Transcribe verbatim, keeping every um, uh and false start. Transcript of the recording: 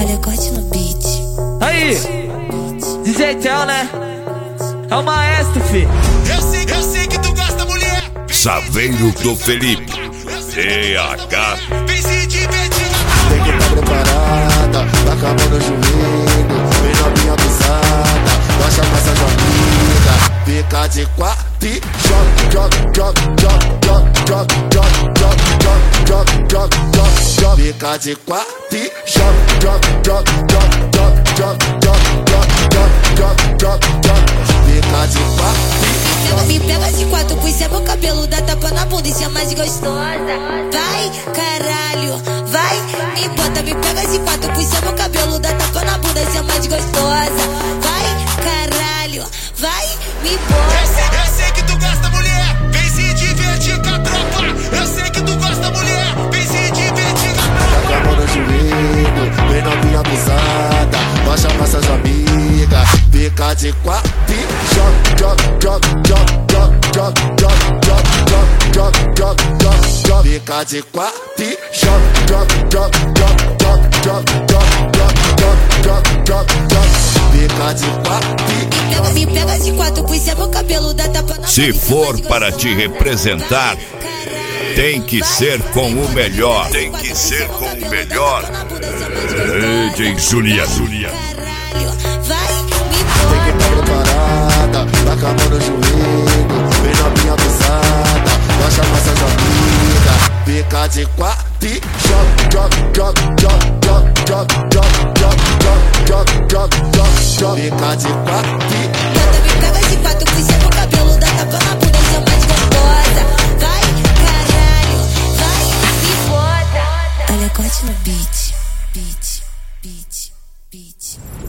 Olha, corte no beat. Aí, D J Tel, né? É o maestro, fi. Eu sei, eu sei que tu gosta, mulher. Saveiro do Felipe. T H. Vem se divertir. Tem que tá preparada, tá com a mão no joelho. Vem novinha abusada, baixa com essa amiga. Fica de quatro e joga, joga, joga, joga, joga, joga, joga, joga, joga, joga. Fica de quatro e joga, joga, joga, joga, joga, joga, joga, joga, joga. Fica de quatro e Ela me pega de quatro, puxa meu cabelo, dá tapa na bunda e chama de gostosa. Vai, caralho, vai, me bota, me pega de quatro, puxa meu cabelo, dá tapa na bunda e chama de gostosa. Vai, caralho, vai, me Eu bota. sei, eu sei que tu gosta, mulher. Vem se divertir com a tropa. Eu sei que tu gosta, mulher. Vem se divertir com a tá com a tropa. mão no joelho, vem novinha abusada, baixa pra essas amigas. Fica de quatro e joga, joga, joga, joga, joga, joga, joga, joga, joga, joga, joga. Fica de quatro e joga, joga, joga, joga, joga, joga, joga, joga, joga, joga. Fica de quatro e Ela me pega de quatro, puxa meu cabelo, dá tapa na bunda Se e chama for de para gostosa. te representar, tem que ser com o melhor. Tem que ser com o melhor. D J Julia, Julia. Caralho, vai, me tem que tá preparada, tá com a mão no joelho. Vem novinha abusada, baixa com essas amigas. Fica de quatro e joga, joga, joga, joga, joga, joga, joga, joga, joga, joga. Fica de quatro e Bota, me pega de quatro, puxa meu cabelo, dá tapa na bunda e chama de gostosa. Vai, caralho, vai, me bota. Olha, corte no beat, beat, beat, beat.